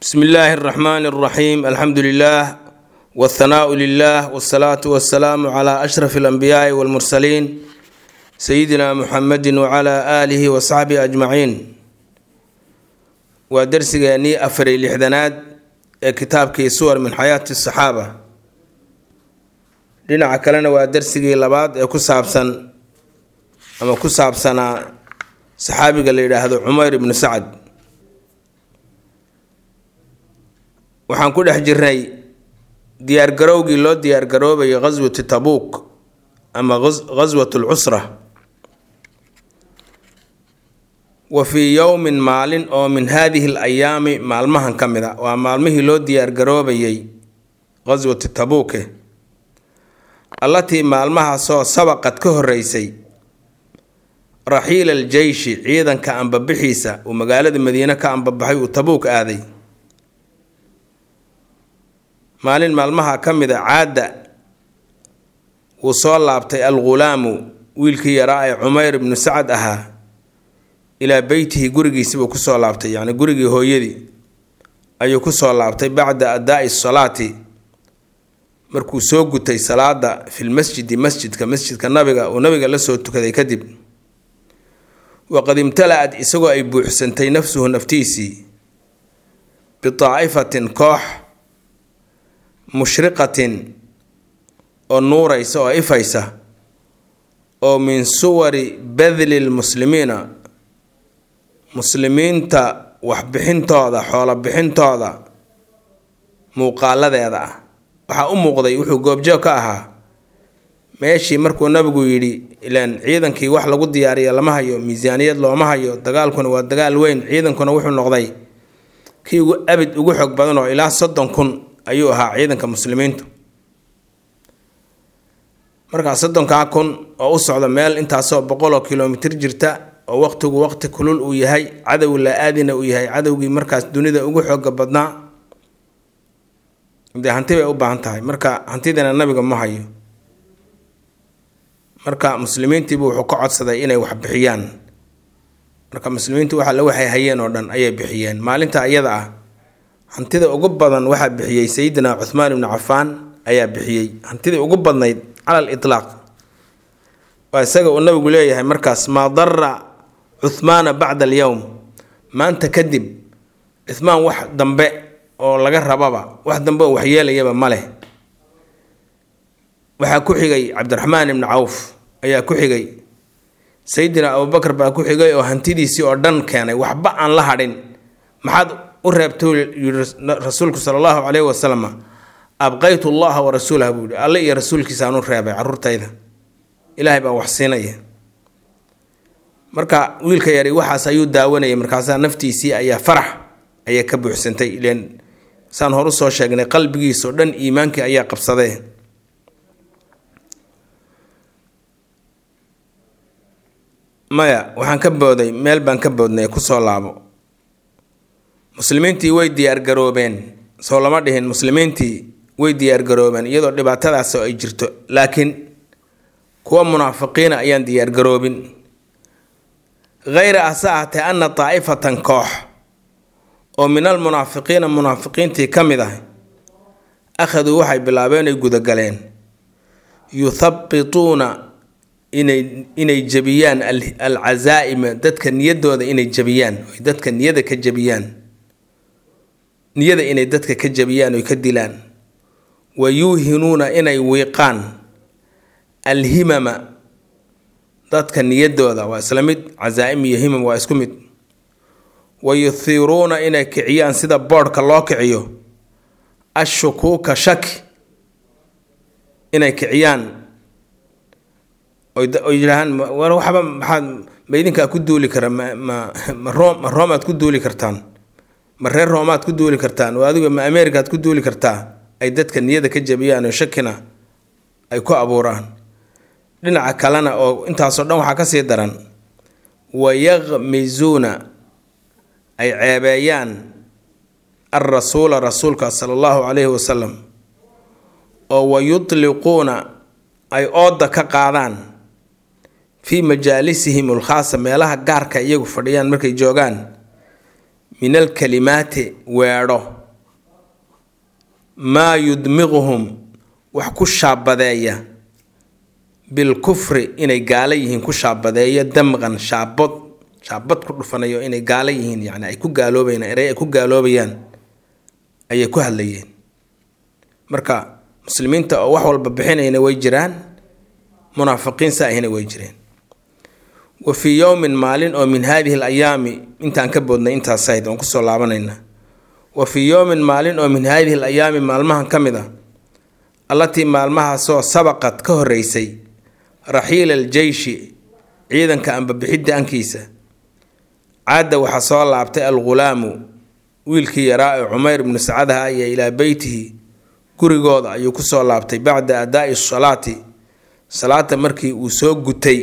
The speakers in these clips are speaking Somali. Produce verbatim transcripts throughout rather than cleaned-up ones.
بسم الله الرحمن الرحيم الحمد لله والثناء لله والصلاة والسلام على أشرف الأنبياء والمرسلين سيدنا محمد وعلى آله وصحبه أجمعين. ودرسيني أفري لحدنات كتاب كي صور من حياة الصحابة لنا عكلنا ودرسي لبعض كسابسن أما كسابسنا صحابي قال لي هذا عمير بن سعد. waxaan ku dhex jirnay diyaar garowgii loo diyaar garoobay ghazwat Tabuk ama ghazwat al-usra wa fi yawm maalin oo min hadhihi al-ayyam maalmahan kamida waa maalmihii loo diyaar garoobayay ghazwat Tabuk allati maalmaha soo sabaqad ka horeysay rahiil al-jaysh ciidanka aan babixiisa oo magaalada Madiina ka aan babaxay oo Tabuk aaday maalin maalmaha kamida caada uu soo laabtay al-ghulaamu wiilkii yaraa ee Umayr ibn Sa'd ahaa ila beeytihi gurigiisa uu ku soo laabtay yaani gurigii hooyadii ayuu ku soo laabtay bacda adaa'i salaati markuu soo gutay salaada fil masjid masjidka masjidka nabiga oo nabiga la soo tukaday kadib waqad imtala'at isagoo ay buuxsantay nafsuhu naftiisi bi taa'ifatin koox mushriqatin oo nuuraysa oo ifaysa oo min suwari badli almuslimiina muslimiinta wax bixintooda xoolo bixintooda muuqaaladeeda ah waxa u muuqday wuxuu goobjoog ka ahaa meeshii markuu nabigu yiri ilaan ciidankii wax lagu diyaariyo lama hayo miisaaniyad looma hayo dagaalkuna waa dagaal weyn ciidankuna wuxuu noqday kii ugu abid ugu xog badan oo ilaa soddon kun ayuu ahaa ciidanka muslimiintu marka soddonka kun oo u socdo meel intaasoo boqol oo kiiloomitir jirta oo waqtigu waqti kulul uu yahay cadow la aadina uu yahay cadowgii markaas dunida ugu xoog badnaa inta hanti bay u baahan tahay marka hantidana nabiga ma hayo marka muslimiintii buu wuxuu ka codsaday inay wax bixiyaan marka muslimiintu waxa la waxay hayeen oo dhan ayay bixiyeen maalinta iyada ah hantida ugu badan waxa bixiyay Sayyidina Uthman ibn Affan ayaa bixiyay hantida ugu badnayd ala al-itlaq waa isaga oo nabigu leeyahay markaas ma darra Uthman ba'da al-yawm maanta kadib Uthman wax dambe oo laga rababa wax dambe wax yeelayaba male waxa ku xigay Abdurrahman ibn Auf ayaa ku xigay Sayyidina Abu Bakr baa ku xigay oo hantidiisii oo dhan keenay waxba aan la hadhin maxad وربتو رسولك صلى الله عليه وسلم أبقيت الله ورسوله بودي الله يا رسولك سانو رابع عرورتا إذا إلهي بقى وحسينيه مركا ويلك ياري وحا سيود داوني مركا سان نفتي سي أيا فرح أيا كبو حسنتي لأن سان هرسو شاقني قلبي سودان إيمانك أيا قبصده مايا وحان كبودي ميل بان كبودني كسو لابو muslimiintii way diyaar garoobeen soo lama dhihin muslimiintii way diyaar garoobeen iyadoo dhibaatadaas ay jirto laakiin kuwa munaafiqiina ayaan diyaar garoobin غير أساعة أن طائفة كوح ومن المنافقين منافقين تي كمده أخذوا وحي بلابين يقود قلين يثبطون إني إني جبيان العزائم دتك نيدو إني جبيان دتك نيدك جبيان niyada inay dadka ka jabiyaan oo ka dilaan wayuhinuna inay wiiqaan alhimama dadka niyadooda waa isla mid azaa'im iyo himam waa isku mid wayuthiruna inay kiciyaan sida boodhka loo kiciyo ashukuka shak inay kiciyaan oo yiraahan war waxba maxaad meedinka ku duuli kara ma ma roomaad ku duuli kartaan mareer roomaad ku duuli kartaan oo adiga ma Ameerikaad ku duuli kartaa ay dadka niyada ka jabiyaan oo shakina ay ku abuuraan dhinaca kalena oo intaas oo dhan waxa ka sii daran wayaghmizuna ay ceebayaan ar-rasuul rasuulka sallallahu alayhi wasallam oo wayutliquna ay ooda ka qaadaan fi majalisihim al-khaasa meelaha gaarka iyagu fadhiyaan markay joogaan min alkalimaati weedho maa yudmiquhum wax ku shaabadeeya bilkufri inay gaala yihiin ku shaabadeeya damqan shaabad shaabad ku dhufanayo inay gaala yihiin yacni ay ku gaaloobayaan erey ay ku gaaloobayaan ayay ku hadlayeen. marka muslimiinta oo wax walba bixinayna way jiraan, munaafiqiin saahina way jireen. wa fii yowmin maalin oo min haadihi alayaami intaan ka boodnay intaas ahayd oon kusoo laabanayna. wa fii yowmin maalin oo min haadihi alayaami maalmahan ka mid a allatii maalmahaasoo sabaqad ka horreysay raxiila aljeyshi ciidanka amba bixitaankiisa caada waxaa soo laabtay algulaamu wiilkii yaraa ee cumayr ibnu sacadaha iyo ilaa beytihi gurigooda ayuu kusoo laabtay bacda adaa'i salaati salaata markii uu soo gutay.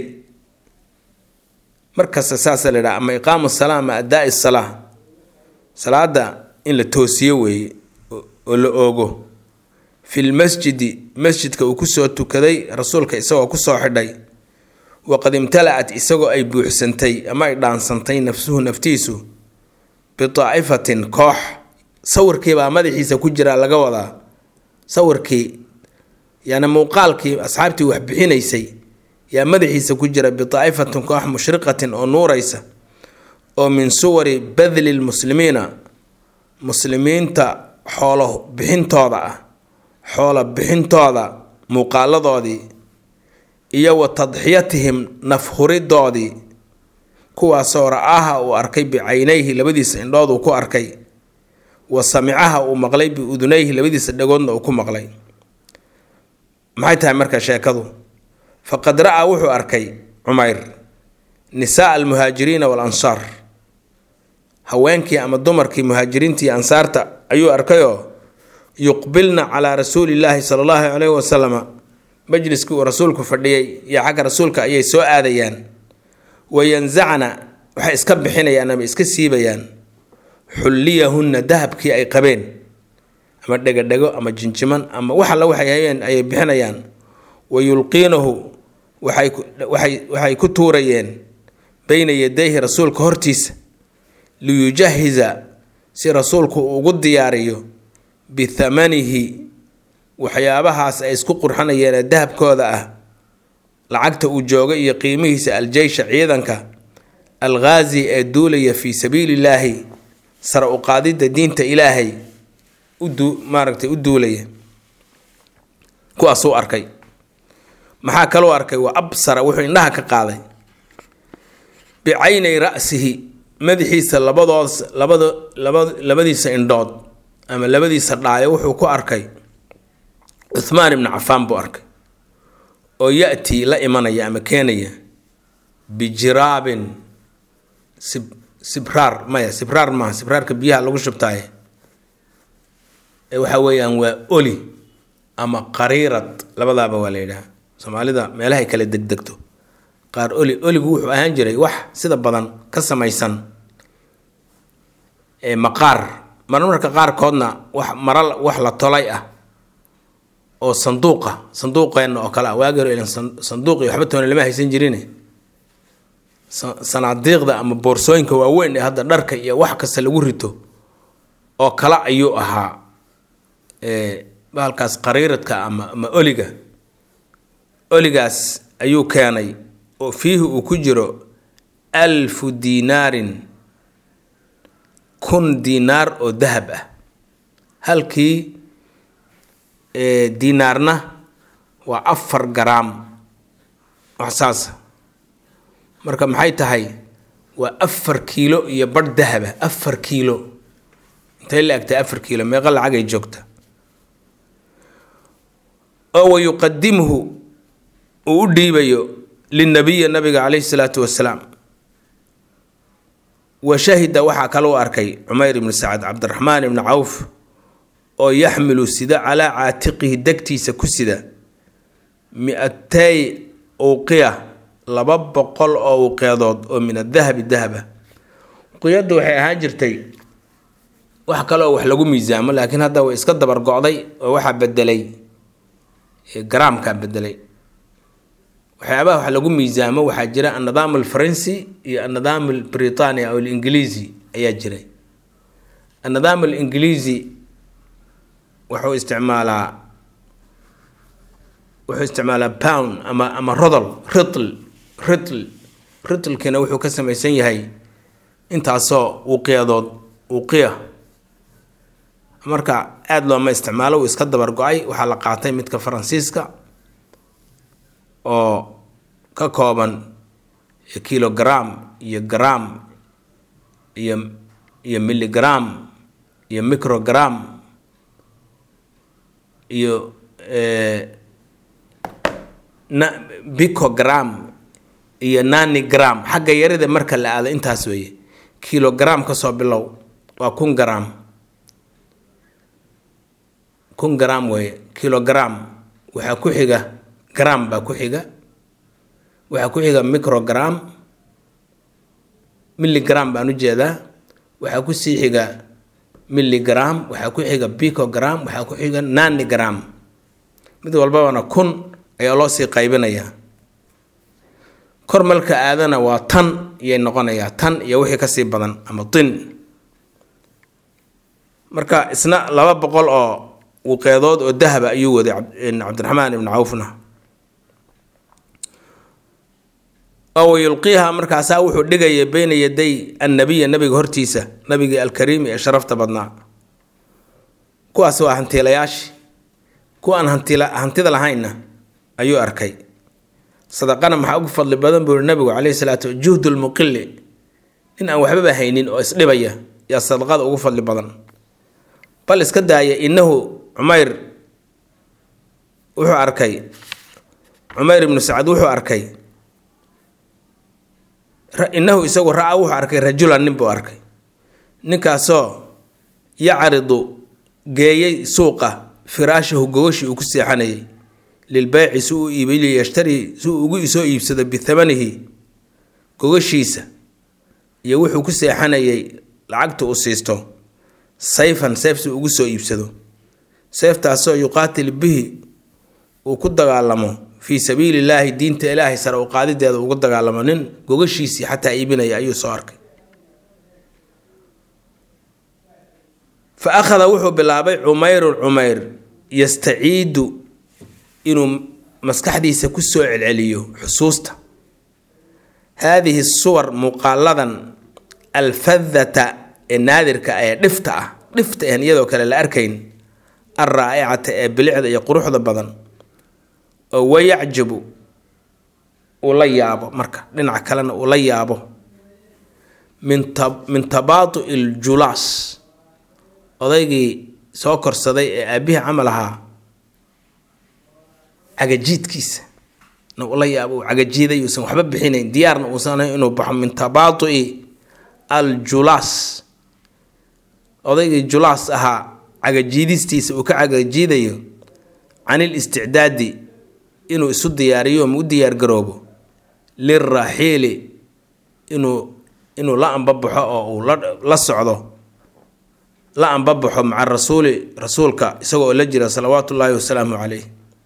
markasta saasa la yidhaha ama iqaamu salaa ama adaa'i salaa, salaada in la toosiyo weeye oo la oogo. fi lmasjidi masjidka uu kusoo tukaday rasuulka isagoo kusoo xidhay, waqad imtala-at isagoo ay buuxsantay ama ay dhaansantay nafsuhu naftiisu bitaa'ifatin koox. sawirkiibaa madaxiisa ku jiraa laga wadaa, sawirkii yani muuqaalkii asxaabtii wax bixinaysay yaa madaxiisa ku jira bitaa'ifatin koox mushriqatin oo nuuraysa oo min suwari badli lmuslimiina muslimiinta xoolo bixintooda ah, xoolo bixintooda muuqaaladoodii iyo wa tadxiyatihim nafhuridoodii, kuwaasoo ra'aaha uu arkay bicaynayhi labadiisa indhood uu ku arkay, wa samicaha uu maqlay biudunayhi labadiisa dhagoodna uu ku maqlay. maxay tahay marka sheekadu? faqad ra'aa wuxuu arkay cumayr nisaa almuhaajiriina waalansaar, haweenkii ama dumarkii muhaajiriinta iyo ansaarta ayuu arkayoo yuqbilna calaa rasuulillaahi sala allahu calayhi wasalama majliskii uu rasuulku fadhiyay iyo xagga rasuulka ayay soo aadayaan. wayanzacna waxay iska bixinayaan ama iska siibayaan xulliyahunna dahabkii ay qabeen, ama dhegadhego ama jinjiman ama wax alla waxay hayeen ayay bixinayaan. wayulqiinahu waxay waxay waxay ku tuurayeen bayna yadayhi rasuulka hortiisa liyujahiza si rasuulku ugu diyaariyo bithamanihi waxyaabahaas ay isku qurxanayeen ee dahabkooda ah, lacagta uu jooga iyo qiimihiisa aljeysha ciidanka alghaazi ee duulaya fii sabiilillaahi sare u qaadidda diinta ilaahay udu maaragtay u duulaya. kuwaasuu arkay. maxaa kaloo arkay? wa absara wuxuu indhaha ka qaaday bicaynay ra'sihi madaxiisa labadood labada labad labadiisa indhood ama labadiisa dhaayo wuxuu ku arkay Uthmaan ibn Affan buu arkay oo ya'ti la imanaya ama keenaya bijiraabin sib sibraar maya sibraar ma sibraarka biyaha lagu shubtaaye ee waxa weeyaan waa oli ama qariirad, labadaaba waa la yidhaha Soomaalida meelaha kala degdegto. qaar oli oligu wuxuu ahaan jiray wax sida badan ka samaysan ee maqaar, marmarka qaar koodna wax maral wax la tolay ah oo sanduuqa sanduuqeena oo kala waagaro in sanduuq iyo waxba toona lama haysan jirin. sanaadiiqda ama boorsooyinka waaweyn ee hadda dharka iyo wax kasta lagu rito oo kala ayuu ahaa ee bahalkaas qariiradka ama ama oliga. oligaas ayuu keenay oo fiihi uu ku jiro alfu diinaarin, kun diinaar oo dahab ah. halkii ee diinaarna waa afar garaam wax saas. marka maxay tahay? waa afar kiilo iyo badh dahaba. afar kiilo intay la agtay afar kiilo meeqa lacag ay joogta. oo wayuqadimuhu uu u dhiibayo linnabiyi nabiga calayhi salaatu wasalaam. wa shahida waxaa kaloo arkay cumayr ibnu sacad cabdiraxmaan ibnu cawf oo yaxmilu sida calaa caatiqihi degtiisa ku sida mi-atay uqiya laba boqol oo uqeedood oo min adahabi dahaba. uqiyaddu waxay ahaan jirtay wax kaloo wax lagu miisaamo, laakiin hadda way iska dabar go'day oo waxaa bedelay garaamka bedelay. waxyaabaha wax lagu miisaamo waxaa jira annidaam alfaransi iyo annidaam albritaani oo ingiliisi ayaa jiray. النظام الإنجليزي وحو استعمالها وحو استعمالها باون أما أما رطل رطل رطل رطل كنا وحو كسم يسني هاي أنت عصا وقيادات وقيا marka aad loo ma isticmaalo iska dabar go'ay waxa la qaatay midka Faransiiska oo ka kooban kilogram iyo gram iyo iyo milligram iyo microgram iyo eh na picogram iyo nanogram xagga yarida marka la aado intaas weeye kilogram ka soo bilow waa kun gram kun gram weeye kilogram waxa ku xiga gram ba ku xiga waxa ku xiga microgram milligram baan u jeedaa waxa ku sii xiga milligram waxa ku xiga picogram waxa ku xiga nanogram mid walba wana kun ayaa loo sii qaybinaya kor marka aadana waa tan iyo noqonaya tan iyo wixii ka sii badan ama tin marka isna laba boqol oo وقيادات الذهب أيوة عبد الرحمن بن عوفنا أو يلقيها مركز ساوح ودقي بين يدي النبي النبي هرتيسة نبي الكريم شرفت بدنا كو أسوا هنتي لياش كو أن هنتي لا هنتي ذا لهينا أيو أركي صدقنا محاوق فضل بدن بور النبي عليه الصلاة جهد المقل إن أو حبيبه هينين أو إسلبية يا صدقات أو فضل بدن بل إسكداية إنه عمير وحو أركي عمير بن سعد وحو أركي إنه يسوي رأى وحو أركي رجلا نبو أركي نكاسو يعرض جاي سوقه فراشه جوشي وكسي حني للبيع سوء يبيلي يشتري سوء يسوء يفسد بثمنه جوشيسه يوحو كسي حني لعقته أسيسته سيفا سيف سوء يسوء يفسده سيف تاسو يقاتل به وكو دغالمو في سبيل الله دين إلهي سر وقاديده وكو دغالمو نين غوغشيسي حتى ايبنيا ايو سو اركي فاخذ وحو بلابي عمير عمير يستعيد انه مسكحديسه كسو علعليو حسوسته هذه الصور مقالدا الفذة النادرك اي دفته دفته يعني يدو كلا لا اركين الرائعة بلعد يقروح ذا بدن ويعجب ولا يابو مركا لنع كلنا ولا يابو من تب من تباطؤ الجلاس أضيقي سوكر صدي أبيه عملها عجيد كيس ولا يابو عجيد يوسف حبب حين ديارنا وصلنا إنه بحم من تباطؤ الجلاس أضيقي الجلاس أها عجيدستيس وك عجيديو عن الاستعداد إنه يسود دياريو موديار جروبه للرحيل إنه إنه لا أنببحه أو لا لا صعده لا أنببحه مع الرسول رسولك سوى لجرا صلوات الله وسلامه عليه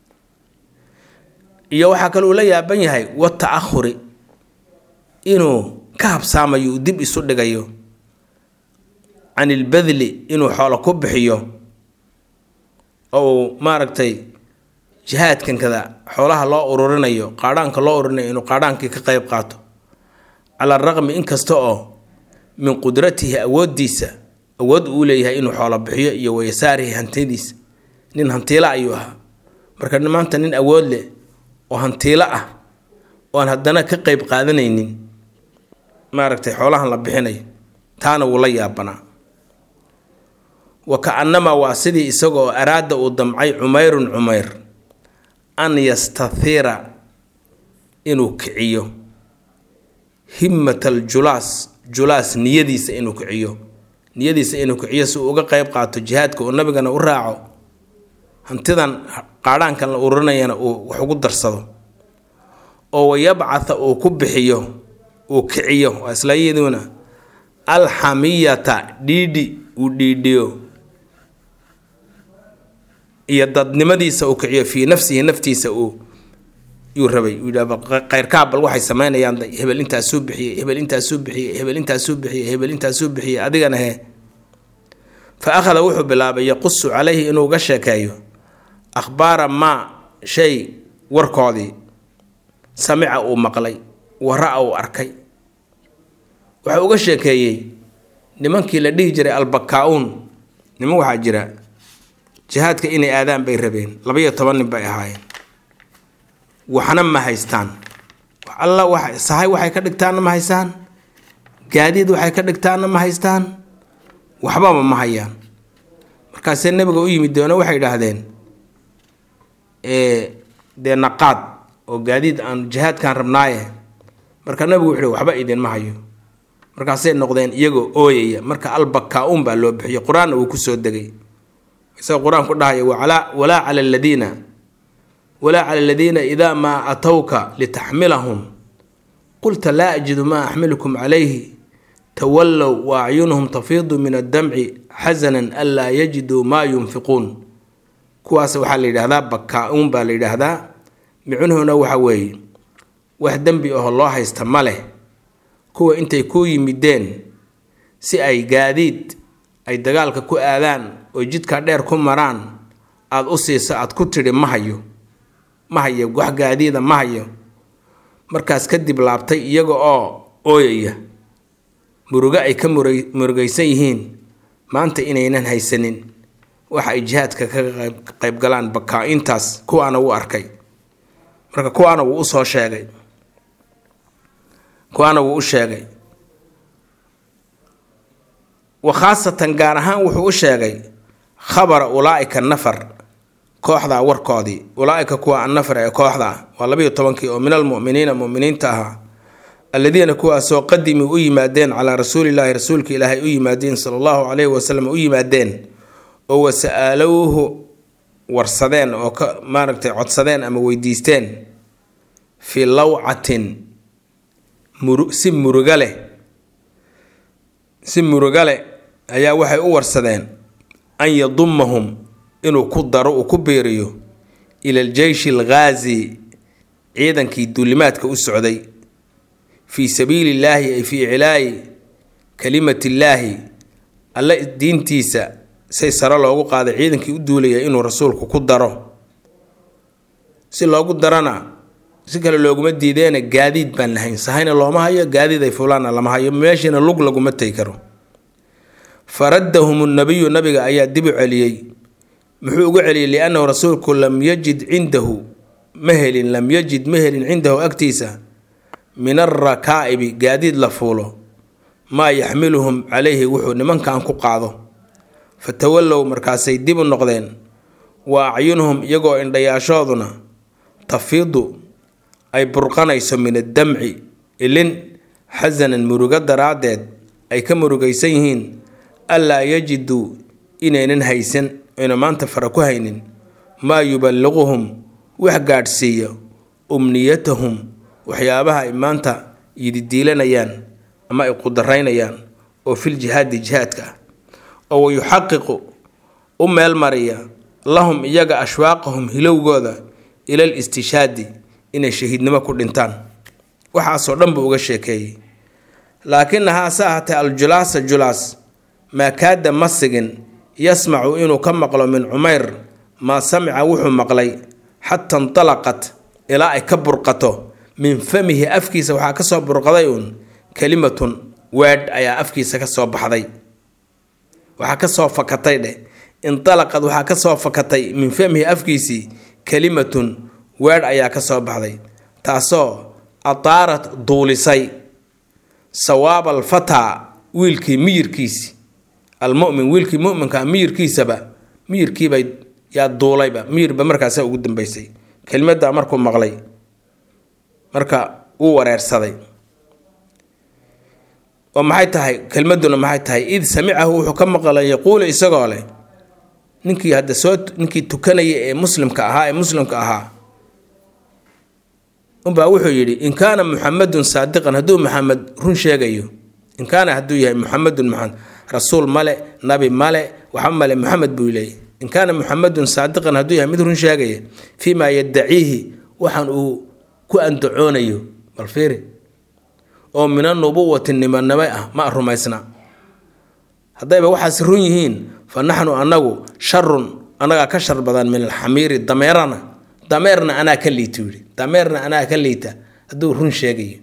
يوحى كلو لا يبني هاي والتأخر إنه كاب سامي يدب يسود دقيو عن البذل إنه حال كبحيه أو ما ركتي جهاد كان كذا حولها الله أورورنيو قاران كلا أورنيو إنه قاران كي كقيب قاته على الرغم إن كستوه من قدرته أود ديسة أود أوليها إنه حال بحيه ويساره هنتيديس نين هنتيلا أيها بركنا ما أنت نين أود له وهنتيلا وأن هدنا كقيب قادنين ما ركتي حولها الله بحيني تانا ولا بنا وكأنما واسدي إسقو أراد الدمعي عمير عمير أن يستثير إنه كعيو همة الجلاس جلاس نيديس إنه كعيو نيديس إنه كعيو سوء قيب قاتو جهادك والنبي كان أراعو هنتدان قاران كان أورنا ينا وحقود درصدو أو يبعث أو كبحيو وكعيو وأسلايدونا الحمية ديدي وديديو يدد نمديسا وكعيو في نفسه نفتيسا او يربي غير كابل waxay sameynayaan hebel inta soo bixiye hebel inta soo bixiye hebel inta soo bixiye hebel inta soo bixiye adigana he فأخذ وحو بلابا يقص عليه إنه غشكايو أخبار ما شيء وركودي سمع أو مقلي ورأى أو أركي وحو غشكايي نمانكي لديه جري البكاؤون نمو waxaa jira jihaadka inay aadaan bay rabeen laba iyo toban bay ahaayeen waxna ma haystaan Allah waxa sahay waxay ka dhigtaan ma haystaan gaadiid waxay ka dhigtaan ma haystaan waxba ma hayaan markaas nabiga u yimid doona waxay yiraahdeen ee de naqad oo gaadiid aan jihaadkan rabnaaye marka nabigu wuxuu waxba idin ma hayo markaas ay noqdeen iyago ooyaya marka albakaa'un baa loo bixiyo quraan uu ku soo dagay isoo quraan ku dhahay wala wala ala alladina wala ala alladina idha ma atawka litahmilahum qulta la ajidu ma ahmilukum alayhi tawallaw wa a'yunuhum tafidu min ad-dam'i hazanan alla yajidu ma yunfiqun kuwaas waxa la yiraahdaa bakaa'un baa la yiraahdaa micnuhuna waxa weeye wax dambi oo loo haysta male kuwa intay ku yimideen si ay gaadiid ay dagaalka ku aadaan oo jidka dheer ku maraan aad u siiso aad ku tiri ma hayo ma hayo wax gaadiida ma hayo markaas kadib laabtay iyaga oo ooyaya muruga ay ka murugaysan yihiin maanta inaynan haysanin waxa ay jihaadka ka qayb galaan bakaa'intaas kuwaana uu arkay marka kuwaana uu soo sheegay kuwaana uu sheegay وخاصة gaarahan wuxuu u sheegay khabar ulaa'ika nafar kooxda warkoodi ulaa'ika kuwa nafar ee kooxda waa laba iyo toban oo min almu'miniina mu'miniinta ah alladina kuwa soo qadimi u yimaadeen ala rasuulillahi rasuulka ilaahay u yimaadeen sallallahu alayhi wasallam u yimaadeen oo wasaaluhu warsadeen oo ka maaragtay codsadeen ama weydiisteen fi law'atin si murugale si murugale ayaa waxay u warsadeen an yadummahum inuu ku daro uu ku beeriyo ila al-jaysh al-ghazi ciidankii duulimaadka u socday fi sabiilillahi ay fi ilaahi kalimatillahi alla diintiisa say sara loogu qaaday ciidankii u duulaya inuu rasuulku ku daro si loogu darana si kale looguma diideena gaadiid baan lahayn sahayna looma hayo gaadiid ay fulaan lama hayo meeshina lug laguma tay karo faraddahum an-nabiy nabiga ayaa dib u celiyay muxuu ugu celiyay li'annahu rasuulku lam yajid indahu mahelin lam yajid mahelin indahu aktiisa min ar-raka'ib gaadiid la fuulo ma yaxmiluhum alayhi wuxuu nimankan ku qaado fatawallow markaasay dib u noqdeen wa a'yunuhum iyagoo indhayaashooduna tafiidu ay burqanayso min ad-dam'i ilin hazanan muruga daraadeed ay ka murugaysan yihiin alla yajidu inaynan haysan ina maanta fara ku haynin ma yuballighuhum wax gaadhsiiyo umniyatuhum waxyaabaha ay maanta yididiilanayaan ama ay qudaraynayaan oo fil jihaadi jihaadka oo yuhaqiqu u meel mariya lahum iyaga ashwaaqahum hilowgooda ila al-istishadi inay shahiidnimo ku dhintaan waxa soo dhanba uga sheekeeyay laakiin haasahata al-julasa julas ma kaada masigin yasmacu inuu ka maqlo min Umayr ma sami'a wuxuu maqlay hatta intalaqat ila ay ka burqato min famihi afkiisa waxa ka soo burqaday un kalimatun wad ayaa afkiisa ka soo baxday waxa ka soo fakatay dhe intalaqad waxa ka soo fakatay min famihi afkiisi kalimatun wad ayaa ka soo baxday taasoo ataarat duulisay sawaab al-fata wiilkii miyirkiisi al-mu'min wiilkii mu'minka miyirkiisaba miyirkiiba yaa duulayba miyirba markaas ugu dambeysay kelmadda markuu maqlay marka uu wareersaday oo maxay tahay kelmaduna maxay tahay id sami'ahu wuxuu ka maqlay yaqool isagoo leh ninkii hadda soo ninkii tukanaya ee muslimka ahaa ee muslimka ahaa umba wuxuu yiri in kaana muhammadun saadiqan haduu muhammad run sheegayo in kaana haduu yahay muhammadun muhammad rasuul male nabi male waxa male muhammad buu leeyahay in kaana muhammadun saadiqan haduu yahay mid run sheegaya fiima yadcihi waxan uu ku andacoonayo bal fiiri oo min an-nubuwati nimanaba ah ma rumaysna haddayba waxaas run yihiin fa naxnu annagu sharun annagaa ka shar badan min alxamiiri dameerana dameerna anaa ka liita yidhi dameerna anaa ka liita hadduu run sheegayo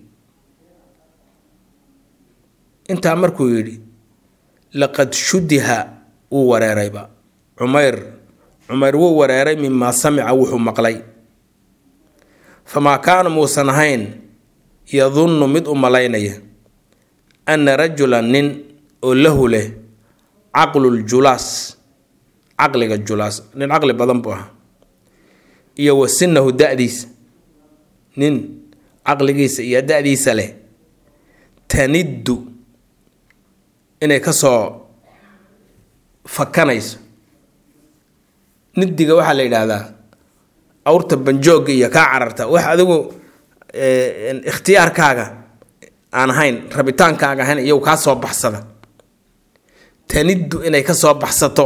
intaa markuu yidhi laqad shudiha wuu wareerayba cumayr cumayr wuu wareeray mimaa samica wuxuu maqlay famaa kaana muusan ahayn yadunnu mid u malaynaya anna rajulan nin oo lahu leh caqluljulaas caqliga julaas nin caqli badan buu ahaa iyo wa sinahu da-diisa nin caqligiisa iyo da-diisa leh taniddu inay ka soo fakanayso nidiga waxaa la yidhaahdaa awrta banjoogga iyo kaa cararta wax adigu ikhtiyaarkaaga aan ahayn rabitaankaaga ahayn iyagu kaa soo baxsada taniddu inay ka soo baxsato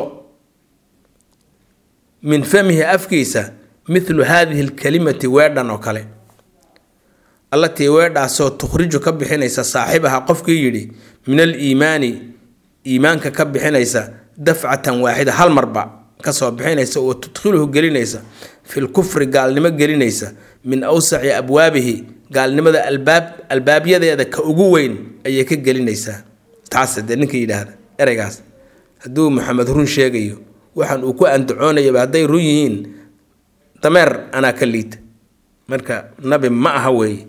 min famihi afkiisa mithlu haadihi alkalimati weedhan oo kale allatii weedhaasoo tukhriju ka bixinaysa saaxibaha qofkii yidhi min aliimaani iimaanka ka bixinaysa dafcatan waaxida hal marba kasoo bixinaysa oo tudkhiluhu gelinaysa fil kufri gaalnimo gelinaysa min awsaci abwaabihi gaalnimada albaab albaabyadeeda ka ugu weyn ayay ka gelinaysaa taas de ninka yidhaahda ereygaas hadduu maxamed run sheegayo waxaan uu ku andacoonayaba hadday run yihiin dameer anaa ka liita marka nabi ma aha weeye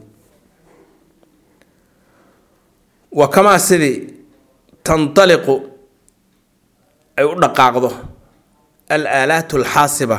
wa kamaa sidii tantaliqu ay u dhaqaaqdo al-aalaat alxaasiba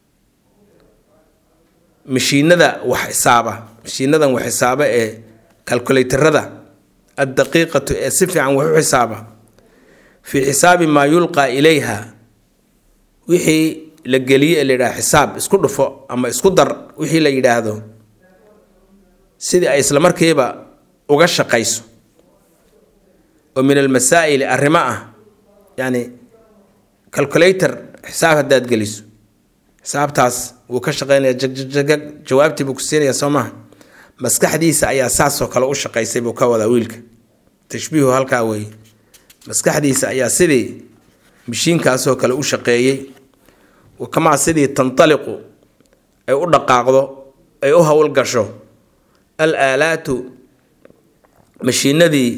mashiinada wax xisaaba mashiinadan wax xisaaba ee calculatorada addaqiiqatu ee si fiican wax u xisaaba fii xisaabi maa yulqaa ilayha wixii la geliye ee la yidhaha xisaab isku dhufo ama isku dar wixii la yidhaahdo sidii ay isla markiiba uga shaqayso oo min almasaa'ili arrimo ah yacni calculator xisaab haddaad geliso xisaabtaas wuu ka shaqeynaya jagjagag jawaabtii buu ku siinaya soo maha maskaxdiisa ayaa saasoo kale u shaqaysay buu ka wadaa wiilka tashbiihu halkaa weeye maskaxdiisa ayaa sidii mashiinkaasoo kale u shaqeeyey wakamaa sidii tantaliqu ay u dhaqaaqdo ay u howlgasho al aalaatu mashiinadii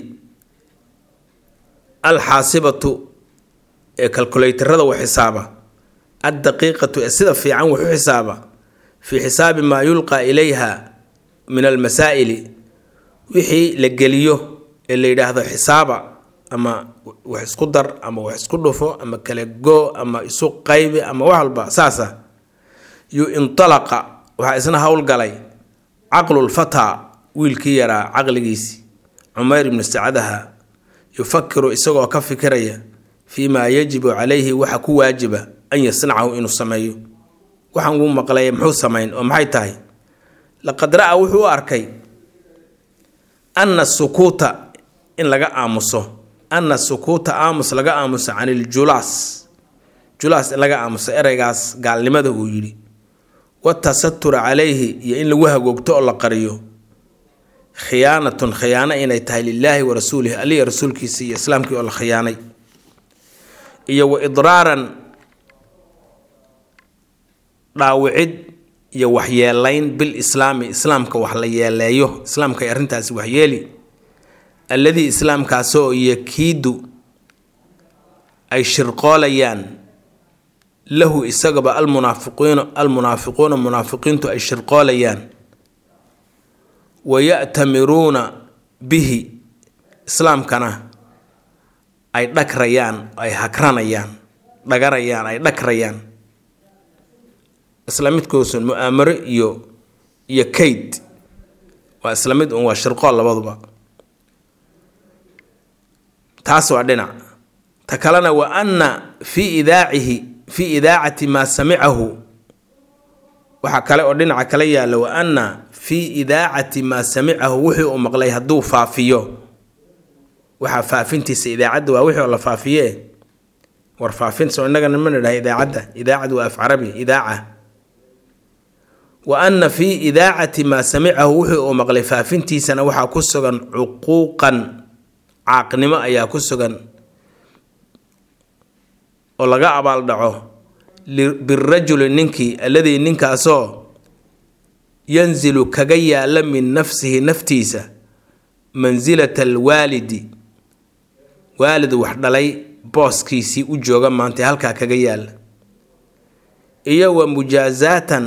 alxaasibatu ee calculatorada wax xisaaba addaqiiqatu ee sida fiican wax u xisaaba fii xisaabi maa yulqaa ilayha min almasaa'ili wixii la geliyo ee la yidhaahdo xisaaba ama wax isku dar ama wax isku dhufo ama kala goo ama isu qaybi ama wax walba saasa yu intalaqa waxaa isna howlgalay caqlulfataa wiilkii yaraa caqligiisii cumayr ibnu sacadaha yufakiru isagoo ka fikiraya fii maa yajibu calayhi waxa ku waajiba an yasnacahu inuu sameeyo waxaan uu maqlay muxuu samayn oo maxay tahay laqad ra'a wuxuu u arkay anna sukuuta in laga aamuso anna sukuuta aamus laga aamuso can iljulaas julaas in laga aamuso ereygaas gaalnimada uu yidhi watasatura calayhi iyo in lagu hagoogto oo la qariyo khiyaanatun khiyaano inay tahay lilaahi wa rasuulihi aliya rasuulkiisa iyo islaamkii oo la khiyaanay iyo wa idraaran dhaawicid iyo waxyeelayn bil islaami islaamka wax la yeeleeyo islaamka ay arrintaasi waxyeeli alladii islaamkaasoo yakiidu ay shirqoolayaan lahu isagaba almunaafiqiina almunaafiquuna munaafiqiintu ay shirqoolayaan waya'tamiruuna bihi islaamkana ay dhagrayaan ay hakranayaan dhagarayaan ay dhagrayaan isla midkoosan mu'aamaro iyo iyo kayd waa isla mid un waa shirqool labaduba taas waa dhinac ta kalena wa anna fii idaacihi fii idaacati maa samicahu waxaa kale oo dhinaca kala yaalla wa anna fii idaacati maa samicahu wixii uu maqlay hadduu faafiyo waxaa faafintiisa idaacadda waa wixii oo la faafiye war faafinta soo innagana ma nidhaha idaacadda idaacad waa af carabi idaaca wa anna fii idaacati maa samicahu wixii uu maqlay faafintiisana waxaa ku sugan cuquuqan caaqnimo ayaa ku sugan oo laga abaal dhaco birrajuli ninkii alladii ninkaasoo yanzilu kaga yaala min nafsihi naftiisa mansilata alwaalidi waalid wax dhalay booskiisii u jooga maanta halkaa kaga yaala iyo wa mujaazaatan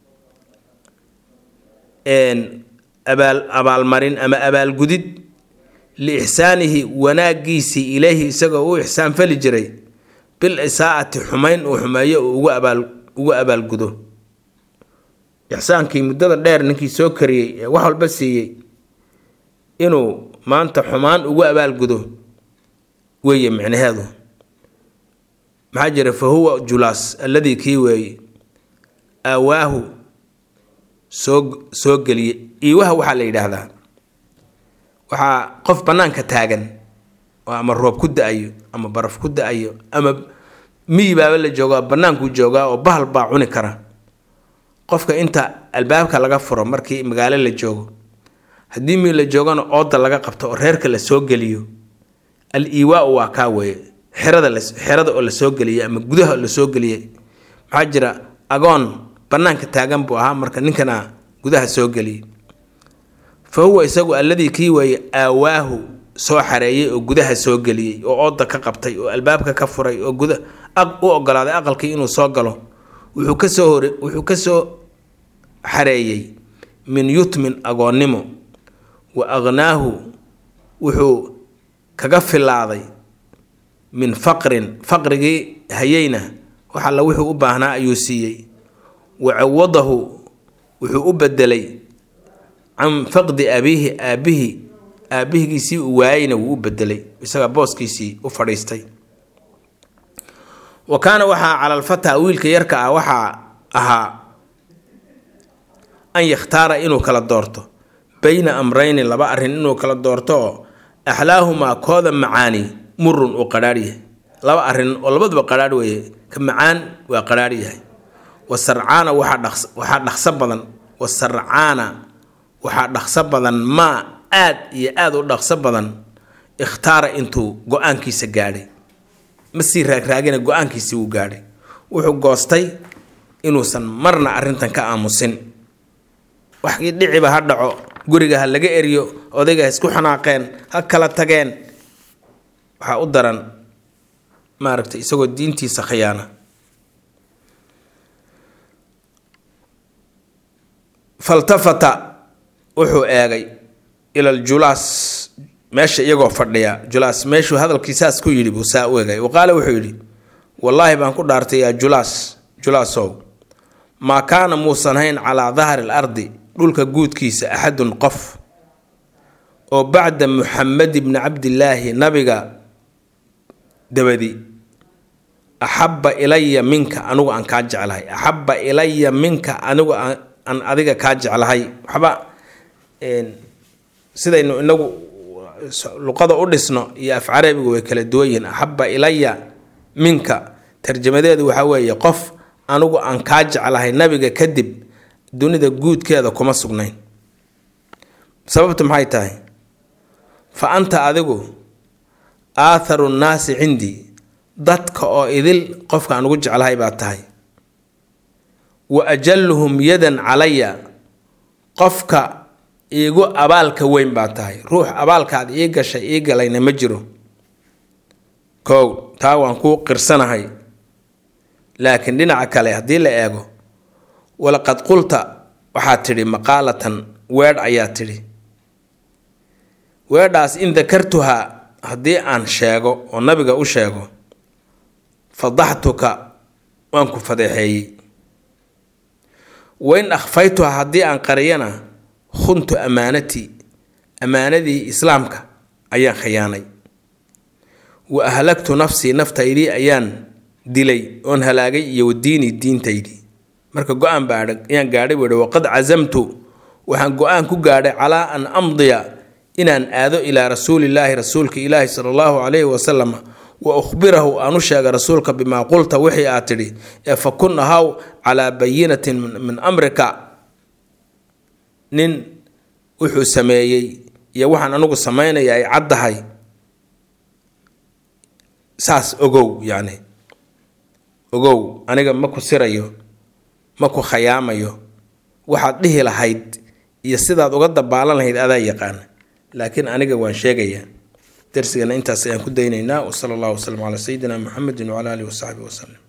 een abaal abaalmarin ama abaalgudid liixsaanihi wanaagiisii ilayhi isagoo u ixsaan fali jiray bil isaa'ati xumayn uu xumeeyo uu ugu abaal ugu abaalgudo ixsaankii muddada dheer ninkii soo kariyey ee wax walba siiyey inuu maanta xumaan ugu abaalgudo weeye micnaheedu maxaa jira fa huwa julaas alladii kii weeye aawaahu soo soo geliyey iiwaha waxaa la yidhaahdaa waxaa qof bannaanka taagan oo ama roob ku da-ayo ama baraf ku da-ayo ama miyi baaba la joogaa bannaankuu joogaa oo bahal baa cuni kara qofka inta albaabka laga furo markii magaalo la joogo haddii miyi la joogana ooda laga qabto oo reerka la soo geliyo al iiwaa waa kaa weeye xerada la xerada oo la soo geliyay ama gudaha la soo geliyay maxaa jira agoon bannaanka taagan buu ahaa marka ninkana gudaha soo geliyay fa huwa isagu alladii kii weeye aawaahu soo xareeyay oo gudaha soo geliyay oo ooda ka qabtay oo albaabka ka furay oo guda aq u ogolaaday aqalkii inuu soo galo wuxuu ka soo hore wuxuu ka soo xareeyay min yutmin agoonnimo wa aghnaahu wuxuu kaga filaaday min faqrin faqrigii hayayna waxa la wuxuu u baahnaa ayuu siiyey wa cawadahu wuxuu u bedelay can faqdi abiihi aabihi aabihigiisii uu waayeyna wuu u bedelay isaga booskiisii u fadhiistay wa kaana waxaa cala alfataa wiilka yarka ah waxaa ahaa an yakhtaara inuu kala doorto bayna amrayni laba arrin inuu kala doorto oo axlaahumaa kooda macaani murun uu qadhaadh yahay laba arrin oo labaduba qadhaadh weeye ka macaan waa qadhaadh yahay wasarcaana waxaa dhaqs waxaa dhaqso badan wasarcaana waxaa dhaqso badan maa aad iyo aad u dhaqso badan ikhtaara intuu go-aankiisa gaadhay ma sii raagraagina go-aankiisii wuu gaadhay wuxuu goostay inuusan marna arrintan ka aamusin waxkii dhiciba ha dhaco guriga ha laga eriyo odayga ha isku xanaaqeen ha kala tageen waxaa u daran maaragtay isagoo diintiisa khiyaana faltafata wuxuu eegay ila aljulaas meesha iyagoo fadhiya julaas meeshuu hadalkiisaas ku yidhi buu saa u eegay waqaale wuxuu yidhi wallaahi baan ku dhaartay yaa julaas julaasow maa kaana muusan hayn calaa dahri al ardi dhulka guudkiisa axadun qof oo bacda muxamed ibni cabdillaahi nabiga dabadi axabba ilaya minka anigu aan kaa jeclahay axabba ilaya minka anigu aan adiga kaa jeclahay waxba sidaynu inagu luqada u dhisno iyo af carabigu way kala duwan yihiin axabba ilaya minka tarjamadeedu waxaa weeye qof anigu aan kaa jeclahay nabiga kadib dunida guudkeeda kuma sugnayn sababtu maxay tahay fa anta adigu aatharu nnaasi cindii dadka oo idil qofka aan ugu jeclahay baa tahay wa ajalluhum yadan calaya qofka iigu abaalka weyn baa tahay ruux abaalkaad ii gashay ii galayna ma jiro kow taa waan kuu qirsanahay laakiin dhinaca kale haddii la eego walaqad qulta waxaad tidhi maqaalatan weedh ayaa tidhi weedhaas in dakartuhaa haddii aan sheego oo nabiga u sheego fadaxtuka waan ku fadeexeeyey wain akhfaytuhaa haddii aan qariyana khuntu amaanatii ammaanadii islaamka ayaan khiyaanay wa ahlagtu nafsii naftaydii ayaan dilay oon halaagay iyo wadiini diintaydii marka go-aan baa ayaan gaadhay buu yihi waqad cazamtu waxaan go-aan ku gaadhay calaa an amdiya inaan aado ilaa rasuulillaahi rasuulka ilaahi sala allahu calayhi wasalam wa ukhbirahu aan u sheega rasuulka bimaa qulta wixii aad tidhi ee fa kun ahaw calaa bayinatin min amrika nin wuxuu sameeyey iyo waxaan anigu samaynaya ay caddahay saas ogow yacni ogow aniga ma ku sirayo ma ku khayaamayo waxaad dhihi lahayd iyo sidaad uga dabaalan lahayd adaa yaqaan laakiin aniga waan sheegayaa darsigana intaas ayaan ku daynaynaa wa sala allahu wasalam calaa sayidina muxamedin wacala aalihi wasaxbihi wasalam